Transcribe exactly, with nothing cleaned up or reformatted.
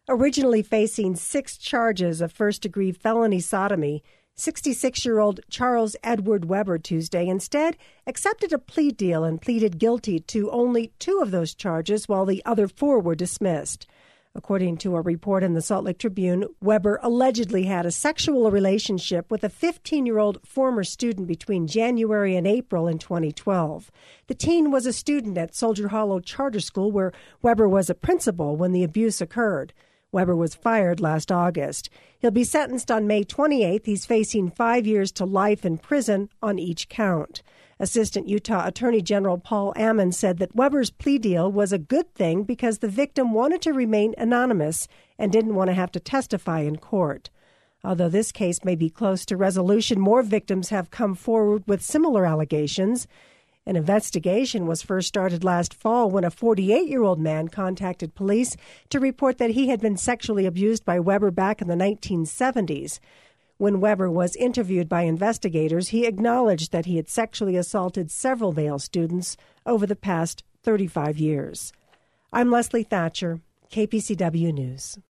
Originally facing six charges of first-degree felony sodomy, sixty-six-year-old Charles Edward Weber Tuesday instead accepted a plea deal and pleaded guilty to only two of those charges while the other four were dismissed. According to a report in the Salt Lake Tribune, Weber allegedly had a sexual relationship with a fifteen-year-old former student between January and April in twenty twelve. The teen was a student at Soldier Hollow Charter School where Weber was a principal when the abuse occurred. Weber was fired last August. He'll be sentenced on May twenty-eighth. He's facing five years to life in prison on each count. Assistant Utah Attorney General Paul Ammon said that Weber's plea deal was a good thing because the victim wanted to remain anonymous and didn't want to have to testify in court. Although this case may be close to resolution, more victims have come forward with similar allegations. An investigation was first started last fall when a forty-eight-year-old man contacted police to report that he had been sexually abused by Weber back in the nineteen seventies. When Weber was interviewed by investigators, he acknowledged that he had sexually assaulted several male students over the past thirty-five years. I'm Leslie Thatcher, K P C W News.